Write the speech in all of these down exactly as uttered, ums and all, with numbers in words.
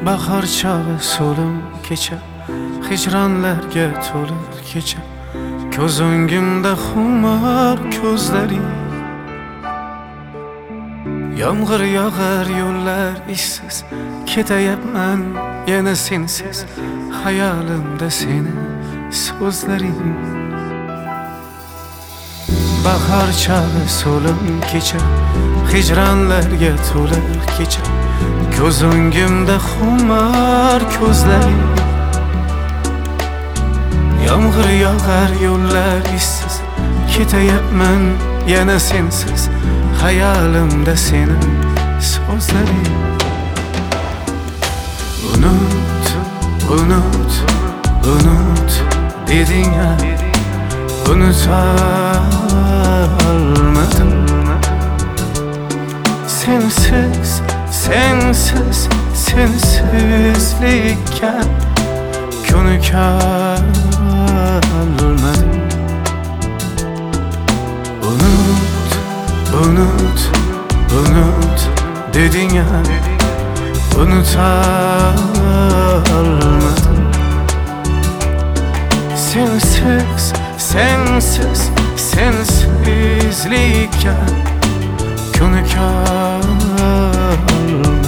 bahor chog'i so'lim kecha, hijronlarga to'lib kecha, ko'z o'ngimda xumor ko'zlaring. Yomg'ir yog'ar, yo'llar ishsiz, ketayapman yana sensiz, hayolimda seni so'zlaring. Bahor chog'i so'lim kecha, hijronlarga to'lib kecha, ko'z o'ngimda xumor ko'zlaring. Yomg'ir yog'ar, yo'llar ishsiz, ketayapman yana sensiz, hayolimda seni so'zlaring. Unut, unut, unut deding-a, unuta olmadim. Sensiz, sensiz, sensizlikka ko'nika olmadim. Unut, unut, unut deding-a, unuta olmadim. Sensiz, sensiz, sensizlikka ko'nika olmadim.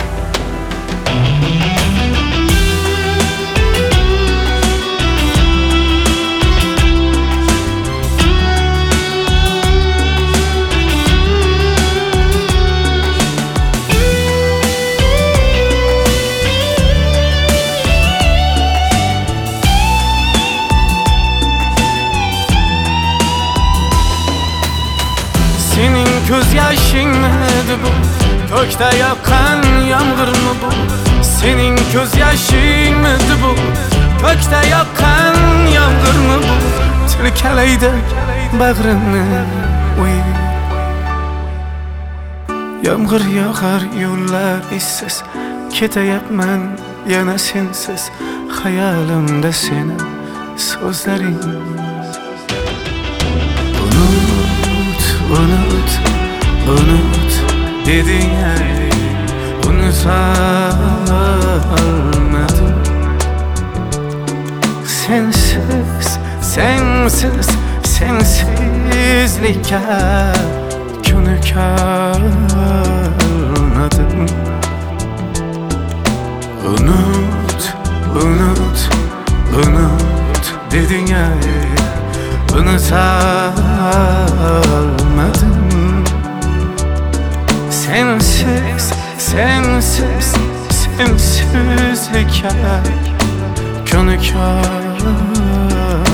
Senin ko'z yoshingmidi bu, ko'kda yoqqan yomg'irmi bu? Sening ko'z yoshingmidi bu, ko'kda yoqqan yomg'irmi bu? Tirkalaydi bag'rimni uy. Yomg'ir yog'ar, yo'llar ishsiz, ketayapman yana sensiz, hayolimda seni so'zlaring. Unut, unut deding-a, unuta olmadim. Sensiz, sensiz, sensizlikka ko'nika olmadim. Unut, unut, unut deding-a, unuta olmadim. Sensiz, sensiz, sensizlikka ko'nika